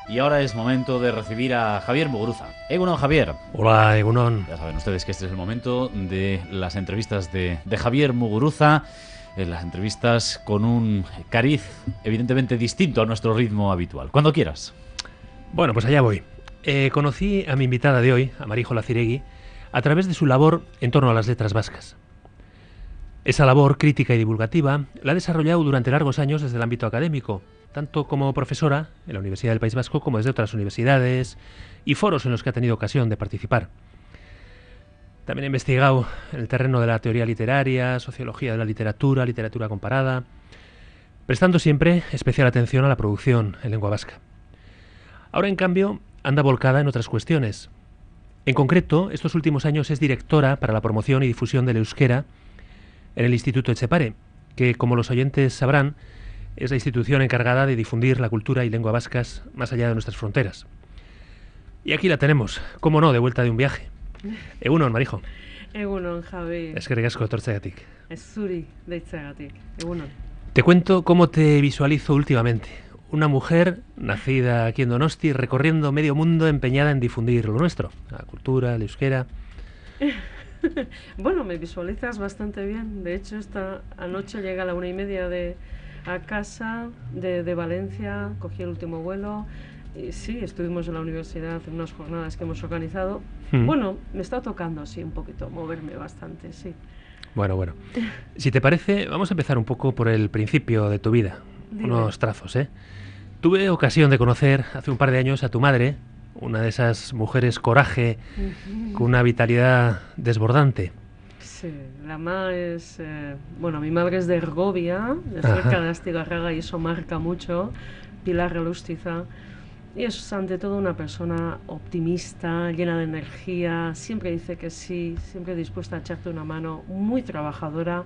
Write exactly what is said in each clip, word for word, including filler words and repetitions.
Y ahora es momento de recibir a Javier Muguruza. Egunon, Javier. Hola, Egunon. Ya saben ustedes que este es el momento de las entrevistas de, de Javier Muguruza, en las entrevistas con un cariz evidentemente distinto a nuestro ritmo habitual. Cuando quieras. Bueno, pues allá voy. Eh, conocí a mi invitada de hoy, a Marijo Laciregui, a través de su labor en torno a las letras vascas. Esa labor crítica y divulgativa la ha desarrollado durante largos años desde el ámbito académico, tanto como profesora en la Universidad del País Vasco como desde otras universidades y foros en los que ha tenido ocasión de participar. También ha investigado en el terreno de la teoría literaria, sociología de la literatura, literatura comparada, prestando siempre especial atención a la producción en lengua vasca. Ahora, en cambio, anda volcada en otras cuestiones. En concreto, estos últimos años es directora para la promoción y difusión del euskera en el Instituto Etxepare, que, como los oyentes sabrán, es la institución encargada de difundir la cultura y lengua vascas más allá de nuestras fronteras. Y aquí la tenemos, cómo no, de vuelta de un viaje. Egunon, Marijo. Egunon, Javi. Eskerrik asko etortzeagatik. Ez zuri deitzagatik. Egunon. Te cuento cómo te visualizo últimamente. Una mujer nacida aquí en Donosti, recorriendo medio mundo empeñada en difundir lo nuestro, la cultura, el euskera. Bueno, me visualizas bastante bien. De hecho, esta anoche llega a la una y media de a casa de, de Valencia, cogí el último vuelo y sí, estuvimos en la universidad en unas jornadas que hemos organizado. Mm. Bueno, me está tocando, sí, un poquito, moverme bastante, sí. Bueno, bueno. Si te parece, vamos a empezar un poco por el principio de tu vida. Dime. Unos trazos, ¿eh? Tuve ocasión de conocer hace un par de años a tu madre, una de esas mujeres coraje, uh-huh. con una vitalidad desbordante. Sí, la ma es... Eh, bueno, mi madre es de Ergovia, de cerca de Astigarraga, y eso marca mucho. Pilar Relustiza. Y es ante todo una persona optimista, llena de energía, siempre dice que sí, siempre dispuesta a echarte una mano, muy trabajadora.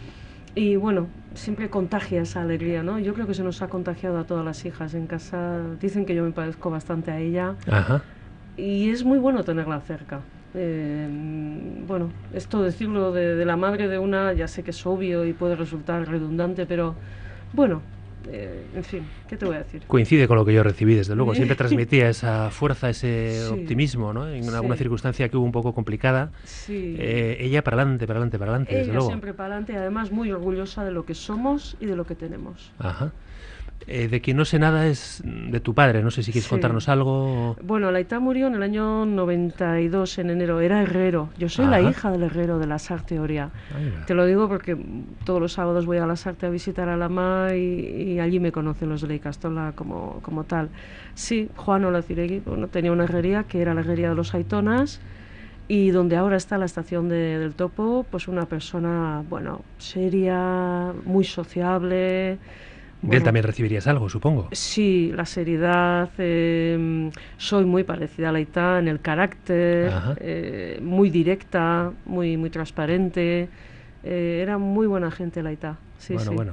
Y bueno, siempre contagia esa alegría, ¿no? Yo creo que se nos ha contagiado a todas las hijas en casa. Dicen que yo me parezco bastante a ella. Ajá. Y es muy bueno tenerla cerca. Eh, bueno, esto decirlo de, de la madre de una, ya sé que es obvio y puede resultar redundante, pero bueno, eh, en fin, ¿qué te voy a decir? Coincide con lo que yo recibí, desde luego. Siempre transmitía esa fuerza, ese sí, optimismo, ¿no? En sí. alguna circunstancia que hubo un poco complicada. Sí. Eh, ella para adelante, para adelante, para adelante, desde ella luego. Siempre para adelante, además muy orgullosa de lo que somos y de lo que tenemos. Ajá. Eh, de quien no sé nada es de tu padre, no sé si quieres sí. contarnos algo. Bueno, Laita murió en el año noventa y dos, en enero, era herrero. Yo soy Ajá. la hija del herrero de la Sarteoria. Te lo digo porque todos los sábados voy a la Sarte a visitar a la ma y, y allí me conocen los de la Icastola como, como tal. Sí, Juan Olaciregui, bueno, tenía una herrería que era la herrería de los Aitonas, y donde ahora está la estación de, del Topo, pues una persona, bueno, seria, muy sociable. Bueno, de él también recibirías algo, supongo. Sí, la seriedad, eh, soy muy parecida a Laita en el carácter, eh, muy directa, muy muy transparente, eh, era muy buena gente Laita. Sí, bueno, sí. bueno.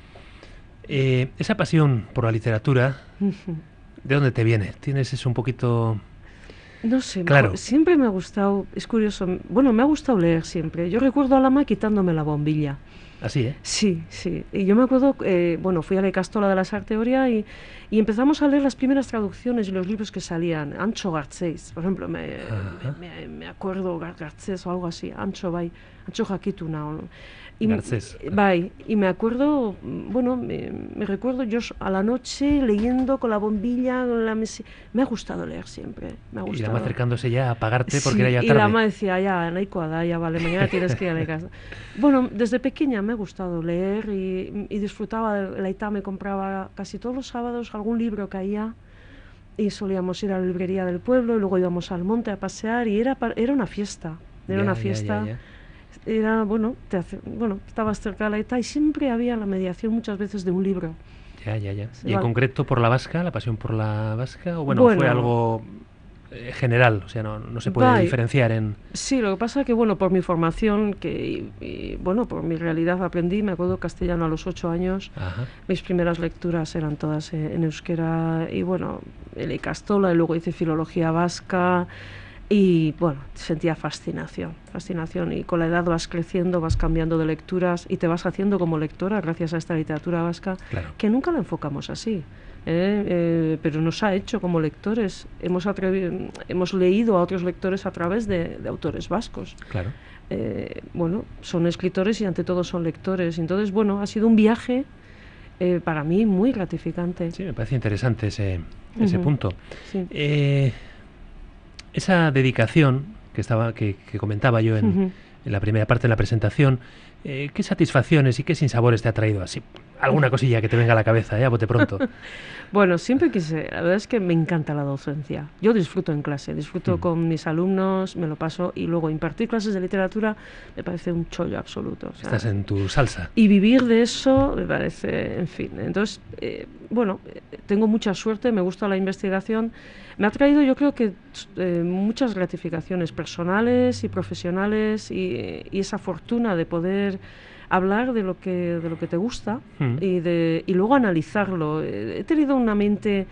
Eh, esa pasión por la literatura, ¿de dónde te viene? ¿Tienes eso un poquito...? No sé, claro. me, siempre me ha gustado, es curioso, bueno, me ha gustado leer siempre. Yo recuerdo a la ma quitándome la bombilla. ¿Así, eh? Sí, sí. Y yo me acuerdo, eh, bueno, fui a la Icastola de la Sarteoria y, y empezamos a leer las primeras traducciones y los libros que salían. Ancho Garcés, por ejemplo, me, me, me, me acuerdo Garcés o algo así. Ancho, bai, Ancho Jakituna. Y, Garcés. Bai, y me acuerdo, bueno, me, me recuerdo yo a la noche leyendo con la bombilla, con la mesi... me ha gustado leer siempre. Me ha gustado. Y la ma acercándose ya a apagarte porque sí, era ya tarde. Y la ma decía, ya, nahikoa da, ya vale, mañana tienes que ir a la casa. Bueno, desde pequeña me ha gustado leer y, y disfrutaba. De, Laita me compraba casi todos los sábados algún libro caía y solíamos ir a la librería del pueblo y luego íbamos al monte a pasear y era, era una fiesta, era ya, una fiesta. Ya, ya, ya. Era, bueno, te hace, bueno, estabas cerca de Laita y siempre había la mediación muchas veces de un libro. Ya, ya, ya. Sí, ¿Y en vale. concreto por la vasca, la pasión por la vasca? ¿O bueno, bueno fue algo eh, general? O sea, no, no se puede bye. diferenciar en... Sí, lo que pasa es que, bueno, por mi formación, que y, y, bueno, por mi realidad aprendí, me acuerdo castellano a los ocho años. Ajá. Mis primeras lecturas eran todas eh, en euskera y, bueno, en Icastola y luego hice filología vasca. Y bueno, sentía fascinación, fascinación y con la edad vas creciendo, vas cambiando de lecturas y te vas haciendo como lectora gracias a esta literatura vasca, claro. que nunca la enfocamos así. ¿eh? Eh, pero nos ha hecho como lectores. Hemos, hemos leído a otros lectores a través de, de autores vascos. Claro. Eh, bueno, son escritores y ante todo son lectores. Entonces, bueno, ha sido un viaje eh, para mí muy gratificante. Sí, me parece interesante ese, ese Uh-huh. punto. Sí. Eh, esa dedicación que, estaba, que, que comentaba yo en, Uh-huh. en la primera parte de la presentación, eh, ¿qué satisfacciones y qué sinsabores te ha traído así? Alguna cosilla que te venga a la cabeza, ya, ¿eh? A bote pronto. Bueno, siempre quise, la verdad es que me encanta la docencia. Yo disfruto en clase, disfruto Mm. con mis alumnos, me lo paso, y luego impartir clases de literatura me parece un chollo absoluto. O sea, Estás en tu salsa. y vivir de eso me parece, en fin. Entonces, eh, bueno, eh, tengo mucha suerte, me gusta la investigación. Me ha traído, yo creo que eh, muchas gratificaciones personales y profesionales y, y esa fortuna de poder hablar de lo que de lo que te gusta Mm. y de y luego analizarlo. Eh, He tenido una mente,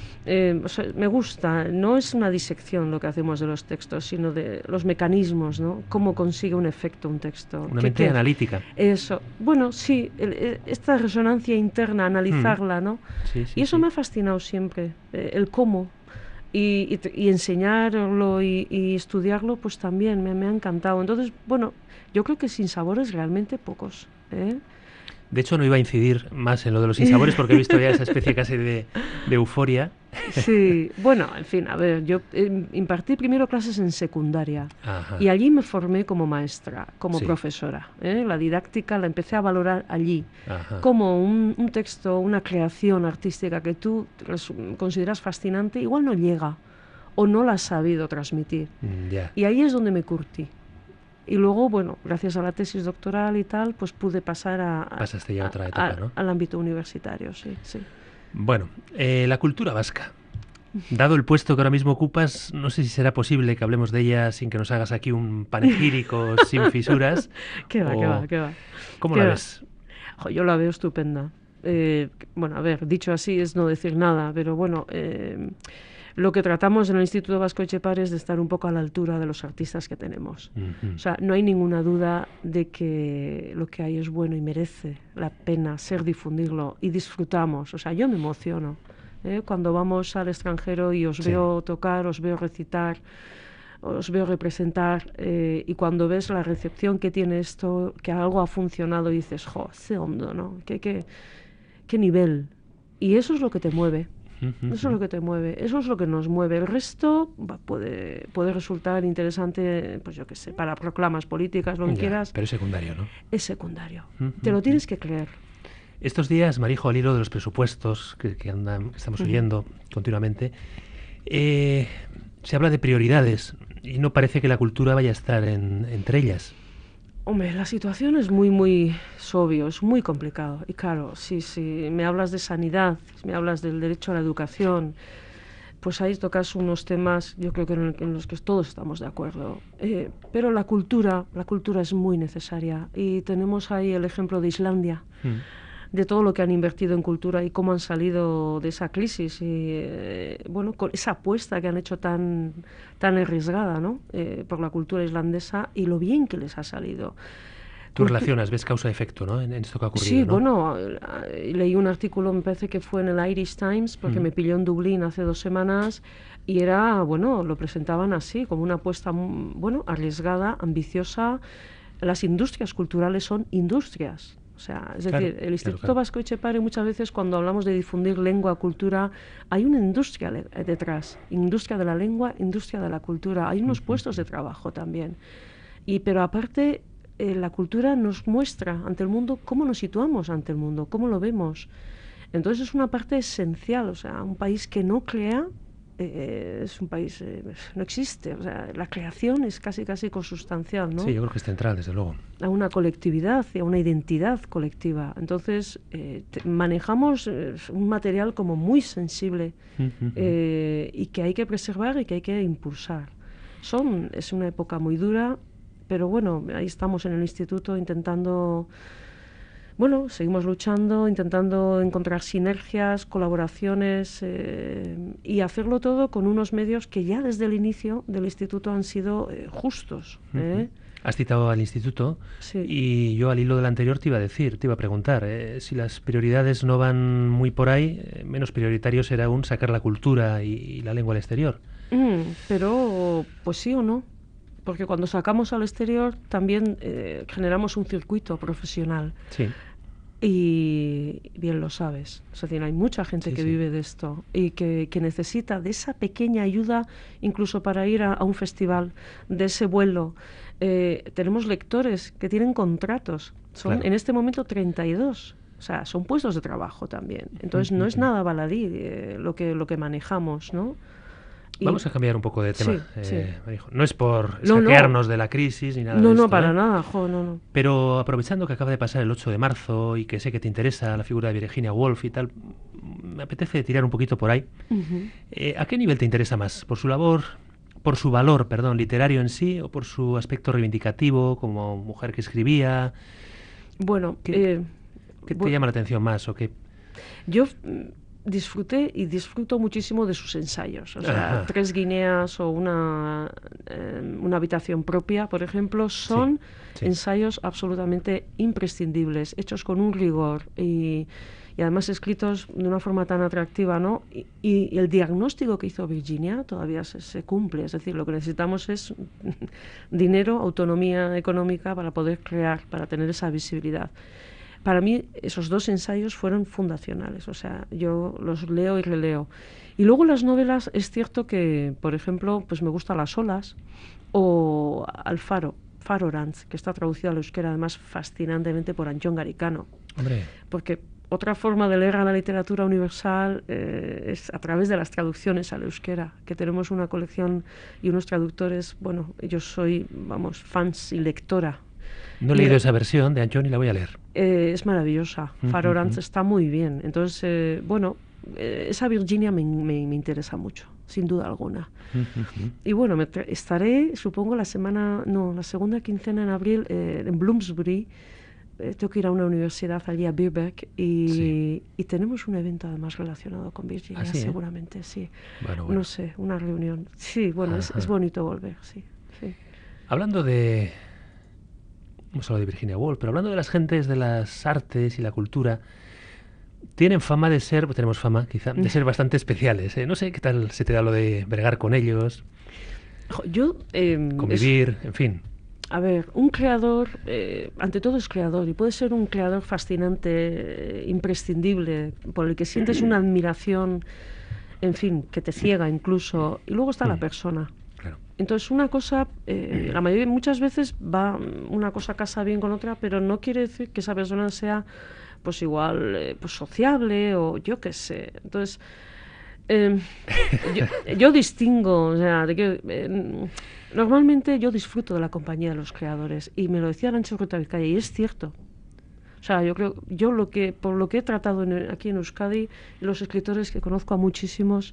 eh, o sea, me gusta, no es una disección lo que hacemos de los textos, sino de los mecanismos, ¿no? Cómo consigue un efecto un texto. Una ¿Qué- mente qué? analítica. Eso, bueno, sí, el- el- esta resonancia interna, analizarla, ¿no? Sí, sí, Y eso sí. me ha fascinado siempre, eh, el cómo. Y, y t- y enseñarlo y, y estudiarlo, pues también me, me ha encantado. Entonces, bueno, yo creo que sin sabores realmente pocos, ¿eh? De hecho, no iba a incidir más en lo de los sinsabores porque he visto ya esa especie casi de, de euforia. Sí, bueno, en fin, a ver, yo eh, impartí primero clases en secundaria Ajá. y allí me formé como maestra, como Sí. profesora, ¿eh? La didáctica la empecé a valorar allí. Ajá. Como un, un texto, una creación artística que tú res- consideras fascinante, igual no llega o no la has sabido transmitir. Mm, ya. Y ahí es donde me curtí. Y luego, bueno, gracias a la tesis doctoral y tal, pues pude pasar a, a- Pasaste ya a otra a- etapa, a- ¿no? al ámbito universitario, sí, sí. Bueno, eh, la cultura vasca. Dado el puesto que ahora mismo ocupas, no sé si será posible que hablemos de ella sin que nos hagas aquí un panegírico sin fisuras. Qué va, o- qué va, qué va. ¿Cómo qué la va. ves? Jo, yo la veo estupenda. Eh, bueno, a ver, dicho así es no decir nada, pero bueno, eh, lo que tratamos en el Instituto Vasco Etxepare es de estar un poco a la altura de los artistas que tenemos. Ujú. O sea, no hay ninguna duda de que lo que hay es bueno y merece la pena ser difundirlo y disfrutamos. O sea, yo me emociono, ¿eh? Cuando vamos al extranjero y os Sí. veo tocar, os veo recitar, os veo representar, eh, y cuando ves la recepción que tiene esto, que algo ha funcionado y dices, jo, ese hondo, ¿no? ¿Qué, qué, qué nivel? Y eso es lo que te mueve. Ujú. Eso es lo que te mueve, eso es lo que nos mueve. El resto va, puede, puede resultar interesante, pues yo qué sé, para proclamas políticas, lo que Ya, quieras, pero es secundario, ¿no? es secundario. Ujú. Te lo tienes que creer. Estos días, Marijo, al hilo de los presupuestos que, que andan, que estamos Ujú. oyendo continuamente, eh, se habla de prioridades y no parece que la cultura vaya a estar en- entre ellas. Hombre, la situación es muy, muy es obvio, es muy complicado. Y claro, si, si me hablas de sanidad, si me hablas del derecho a la educación, pues ahí tocas unos temas, yo creo que en, en los que todos estamos de acuerdo. Eh, pero la cultura, la cultura es muy necesaria. Y tenemos ahí el ejemplo de Islandia, Mm. de todo lo que han invertido en cultura y cómo han salido de esa crisis y eh, bueno, con esa apuesta que han hecho tan, tan arriesgada, ¿no? Eh, por la cultura islandesa y lo bien que les ha salido. Tú Cultu- relacionas, ves causa-efecto, ¿no? En, en esto que ha ocurrido, Sí, ¿no? bueno, eh, leí un artículo, me parece que fue en el Irish Times, porque Mm. me pilló en Dublín hace dos semanas y era, bueno, lo presentaban así, como una apuesta, mm, bueno, arriesgada, ambiciosa. Las industrias culturales son industrias. O sea, es Claro, decir, el claro, Instituto claro. Vasco Etxepare muchas veces cuando hablamos de difundir lengua, cultura, hay una industria le- detrás, industria de la lengua, industria de la cultura, hay unos puestos de trabajo también. Y pero aparte eh, la cultura nos muestra ante el mundo cómo nos situamos ante el mundo, cómo lo vemos. Entonces es una parte esencial, o sea, un país que no crea eh, es un país, eh, no existe, o sea, la creación es casi casi consustancial, ¿no? Sí, yo creo que es central, desde luego. A una colectividad y a una identidad colectiva. Entonces eh, te- manejamos eh, un material como muy sensible Ujú. eh, y que hay que preservar y que hay que impulsar. Son, es una época muy dura, pero bueno, ahí estamos en el instituto intentando, bueno, seguimos luchando, intentando encontrar sinergias, colaboraciones eh, y hacerlo todo con unos medios que ya desde el inicio del instituto han sido eh, justos. ¿eh? Ujú. Has citado al instituto Sí. y yo al hilo del anterior te iba a decir, te iba a preguntar, eh, si las prioridades no van muy por ahí, eh, menos prioritario será aún sacar la cultura y, y la lengua al exterior. Mm, pero, pues sí o no, porque cuando sacamos al exterior también eh, generamos un circuito profesional. Sí. Y bien lo sabes, es decir, hay mucha gente Sí, que sí. vive de esto y que, que necesita de esa pequeña ayuda, incluso para ir a, a un festival, de ese vuelo. Eh, tenemos lectores que tienen contratos, son Claro. en este momento treinta y dos, o sea, son puestos de trabajo también. Entonces no es Ujú. nada baladí eh, lo que, lo que manejamos, ¿no? Y- Vamos a cambiar un poco de tema, Sí, sí. eh, Marijo. No es por No, no. escaquearnos de la crisis ni nada No, de no, esto, para ¿eh? nada, jo, no, no. Pero aprovechando que acaba de pasar el ocho de marzo y que sé que te interesa la figura de Virginia Woolf y tal, me apetece tirar un poquito por ahí. Ujú. Eh, ¿A qué nivel te interesa más? ¿Por su labor, por su valor, perdón, literario en sí, o por su aspecto reivindicativo como mujer que escribía? Bueno, ¿Qué- eh, ¿Qué te bu- llama la atención más o qué? Yo mm, disfruté y disfruto muchísimo de sus ensayos. O sea, Ajá. Tres Guineas o una, eh, una habitación propia, por ejemplo, son sí. ensayos absolutamente imprescindibles, hechos con un rigor y, y además escritos de una forma tan atractiva, ¿no? Y, y el diagnóstico que hizo Virginia todavía se, se cumple. Es decir, lo que necesitamos es dinero, autonomía económica para poder crear, para tener esa visibilidad. Para mí esos dos ensayos fueron fundacionales, o sea, yo los leo y releo. Y luego las novelas, es cierto que, por ejemplo, pues me gusta Las olas o Alfaro, Farorans, que está traducida al euskera además fascinantemente por Antxon Garicano, Hombre, porque otra forma de leer a la literatura universal eh, es a través de las traducciones al euskera, que tenemos una colección y unos traductores, bueno, yo soy, vamos, fans y lectora. no he Y leído el- esa versión de Anchón y la voy a leer. Eh, es maravillosa. Ujú, Farorans ujú. está muy bien. Entonces, eh, bueno, eh, esa Virginia me, me- me interesa mucho, sin duda alguna. Y bueno, me tra- estaré, supongo, la semana, no, la segunda quincena en abril eh, en Bloomsbury. Eh, tengo que ir a una universidad allí a Birkbeck y, Sí. y tenemos un evento además relacionado con Virginia, ¿Ah, sí, eh? seguramente, sí. Bueno, bueno. No sé, una reunión. Sí, bueno, es, Ajá. es bonito volver, sí. sí. Hablando de... Hemos hablado de Virginia Woolf, pero hablando de las gentes de las artes y la cultura, tienen fama de ser, tenemos fama quizá, de ser bastante especiales. ¿eh? No sé qué tal se te da lo de bregar con ellos, Jo, Yo... eh, es- convivir, en fin. A ver, un creador, eh, ante todo es creador, y puede ser un creador fascinante, eh, imprescindible, por el que sientes una admiración, en fin, que te ciega incluso, y luego está la Mm. persona. Claro. Entonces una cosa, eh, la mayoría, muchas veces va, una cosa casa bien con otra, pero no quiere decir que esa persona sea, pues igual, eh, pues sociable o yo qué sé. Entonces, eh, yo, yo distingo, o sea, de que, eh, normalmente yo disfruto de la compañía de los creadores y me lo decía Arantxa Urrutavizcaya y es cierto. O sea, yo creo, yo lo que, por lo que he tratado en- aquí en Euskadi, los escritores que conozco a muchísimos,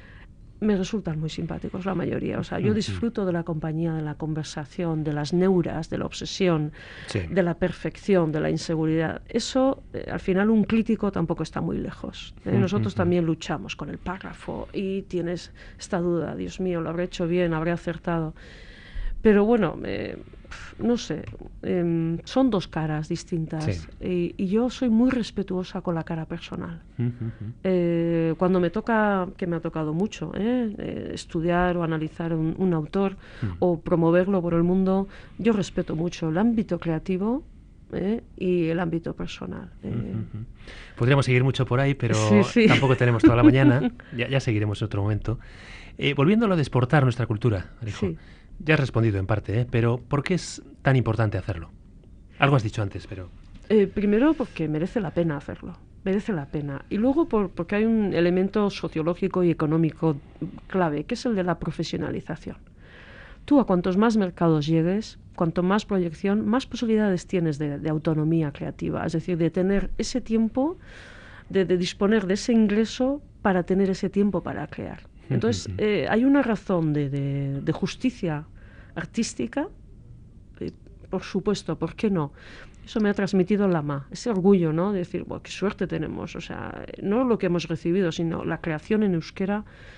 me resultan muy simpáticos la mayoría. O sea, yo Ujú. disfruto de la compañía, de la conversación, de las neuras, de la obsesión, Sí. de la perfección, de la inseguridad. Eso, eh, al final, un crítico tampoco está muy lejos. ¿eh? Ujú, Nosotros ujú. también luchamos con el párrafo y tienes esta duda, Dios mío, ¿lo habré hecho bien? ¿Habré acertado? Pero bueno, eh, no sé, em, son dos caras distintas Sí. y, y yo soy muy respetuosa con la cara personal. Ujú, ujú. Eh, cuando me toca, que me ha tocado mucho, ¿eh? Eh, estudiar o analizar un, un autor Mm. o promoverlo por el mundo, yo respeto mucho el ámbito creativo ¿eh? y el ámbito personal. eh. Ujú, ujú. Podríamos seguir mucho por ahí, pero Sí, sí. tampoco tenemos toda la mañana. Ya, ya seguiremos en otro momento. Eh, volviendo a lo de exportar nuestra cultura, Marijo. Sí. Ya has respondido en parte, ¿eh? Pero ¿por qué es tan importante hacerlo? Algo has dicho antes, pero... Eh, primero porque merece la pena hacerlo, merece la pena. Y luego por, porque hay un elemento sociológico y económico clave, que es el de la profesionalización. Tú a cuantos más mercados llegues, cuanto más proyección, más posibilidades tienes de, de autonomía creativa, es decir, de tener ese tiempo, de, de disponer de ese ingreso para tener ese tiempo para crear. Entonces, eh, hay una razón de, de, de justicia artística, eh, por supuesto, ¿por qué no? Eso me ha transmitido Lama, ese orgullo, ¿no? De decir, bueno, qué suerte tenemos, o sea, no lo que hemos recibido, sino la creación en euskera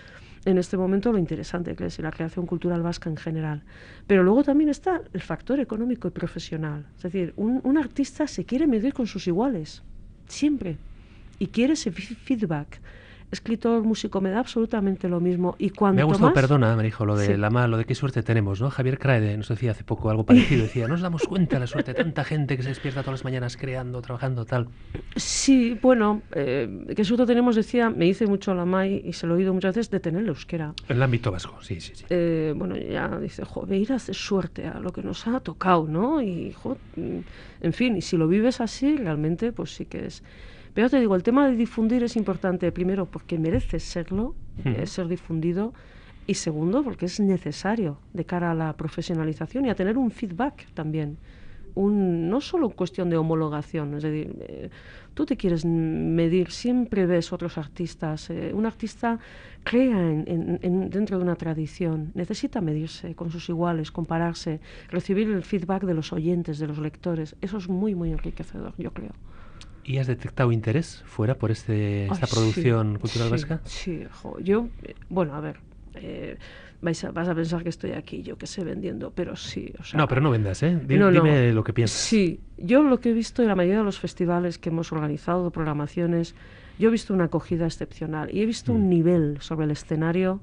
en este momento lo interesante que es la creación cultural vasca en general. Pero luego también está el factor económico y profesional. Es decir, un, un artista se quiere medir con sus iguales, siempre, y quiere ese feedback. Escritor, músico, me da absolutamente lo mismo. Y cuanto Me ha gustado, más... perdona, Marijo, lo de Sí. la ma, lo de qué suerte tenemos, ¿no? Javier Craede nos decía hace poco algo parecido, decía, nos damos cuenta de la suerte de tanta gente que se despierta todas las mañanas creando, trabajando, tal. Sí, bueno, eh, qué suerte tenemos, decía, me dice mucho la Mai, y se lo he oído muchas veces, de tener el euskera. En el ámbito vasco, sí, sí, sí. Eh, bueno, ya dice, jo, miras de suerte a lo que nos ha tocado, ¿no? Y, jo, en fin, y si lo vives así, realmente, pues sí que es... Pero te digo, el tema de difundir es importante, primero, porque merece serlo, Hmm. eh, ser difundido, y segundo, porque es necesario de cara a la profesionalización y a tener un feedback también. Un, no solo cuestión de homologación, es decir, eh, tú te quieres medir, siempre ves otros artistas. Eh, un artista crea en, en, en, dentro de una tradición, necesita medirse con sus iguales, compararse, recibir el feedback de los oyentes, de los lectores. Eso es muy, muy enriquecedor, yo creo. ¿Y has detectado interés fuera por este, esta Ay, producción sí, cultural sí, vasca? Sí, jo, yo, eh, bueno, a ver, eh, vais a, vas a pensar que estoy aquí, yo que sé, vendiendo, pero sí, o sea... No, pero no vendas, ¿eh? Di- no, no. Dime lo que piensas. Sí, yo lo que he visto en la mayoría de los festivales que hemos organizado, programaciones, yo he visto una acogida excepcional y he visto Mm. un nivel sobre el escenario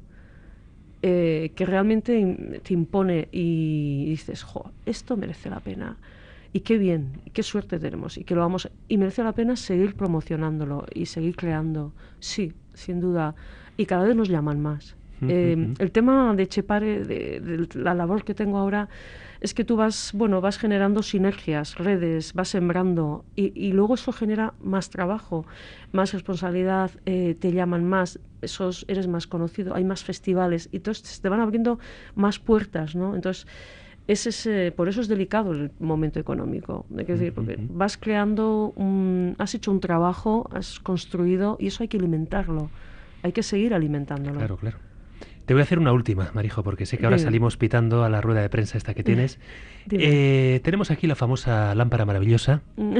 eh, que realmente im- te impone y dices, jo, esto merece la pena. Y qué bien, y qué suerte tenemos, y que lo vamos, y merece la pena seguir promocionándolo y seguir creando, sí, sin duda, y cada vez nos llaman más. Mm, Eh, mm, mm. el tema de Chepare, de, de la labor que tengo ahora, es que tú vas, bueno, vas generando sinergias, redes, vas sembrando, y, y luego eso genera más trabajo, más responsabilidad, eh, te llaman más, esos, eres más conocido, hay más festivales, y entonces te van abriendo más puertas, ¿no? Entonces, es ese, por eso es delicado el momento económico. Hay que decir, porque Ujú. vas creando, un, has hecho un trabajo, has construido, y eso hay que alimentarlo. Hay que seguir alimentándolo. Claro, claro. Te voy a hacer una última, Marijo, porque sé que ahora Dime. salimos pitando a la rueda de prensa esta que tienes. Dime. Eh, tenemos aquí la famosa lámpara maravillosa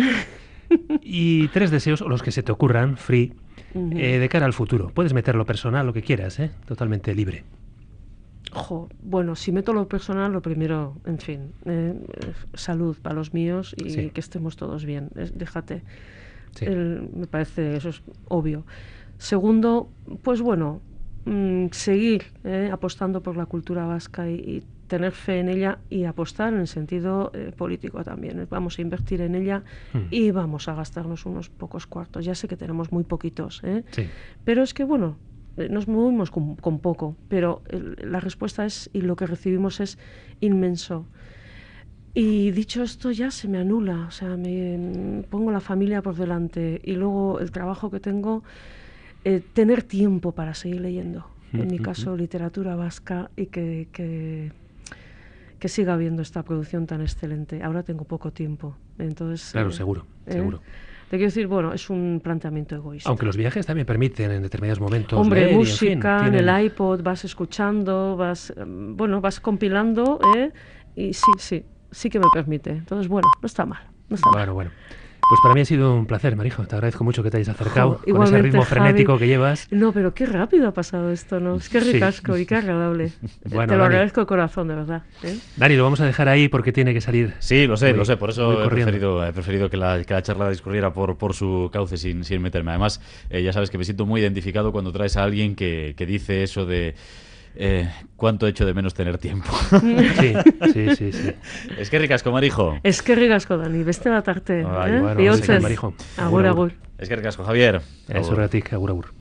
y tres deseos, o los que se te ocurran, free, Ujú. eh, de cara al futuro. Puedes meter lo personal, lo que quieras, ¿eh? Totalmente libre. Jo, bueno, si meto lo personal, lo primero, en fin, eh, eh, salud para los míos y Sí. que estemos todos bien. Es- déjate. Sí. El- me parece, eso es obvio. Segundo, pues bueno, mm, seguir eh, apostando por la cultura vasca y, y tener fe en ella y apostar en el sentido eh, político también. Vamos a invertir en ella Hmm. y vamos a gastarnos unos pocos cuartos. Ya sé que tenemos muy poquitos, ¿eh? Sí. Pero es que, bueno, eh, nos movimos con, con poco, pero el- la respuesta es, y lo que recibimos es inmenso. Y dicho esto, ya se me anula, o sea, me mm, pongo la familia por delante y luego el trabajo que tengo, eh, tener tiempo para seguir leyendo. En mi Ujú. caso, literatura vasca y que, que, que siga habiendo esta producción tan excelente. Ahora tengo poco tiempo, entonces... Claro, eh, seguro, ¿eh? seguro. Te quiero decir, bueno, es un planteamiento egoísta. Aunque los viajes también permiten en determinados momentos Hombre, leer y, en música, fin, en, tienen- el iPod, vas escuchando, vas, mm, bueno, vas compilando, ¿eh? Y sí, sí, sí que me permite. Entonces, bueno, no está mal, no está mal. Bueno, bueno. Pues para mí ha sido un placer, Marijo. Te agradezco mucho que te hayas acercado Jo, con ese igualmente, ritmo Javi. frenético que llevas. No, pero qué rápido ha pasado esto, ¿no? Es que Sí. ricasco y qué agradable. Bueno, Te lo Dani. agradezco de corazón, de verdad. ¿eh? Dani, lo vamos a dejar ahí porque tiene que salir. Sí, lo sé, Voy- lo sé. Por voy eso he corriendo. preferido, he preferido que, la, que la charla discurriera por, por su cauce sin, sin meterme. Además, eh, ya sabes que me siento muy identificado cuando traes a alguien que, que dice eso de eh, cuánto echo de menos tener tiempo. Sí, sí, sí, sí. Es que ricasco, Marijo. Es que ricasco, Dani, beste bat arte. Ay, eh? bueno, Bihotzez. sí, Marijo. Agur, Agur, agur. Es que ricasco, Javier. Eso, Agur. Ratik, agur, agur.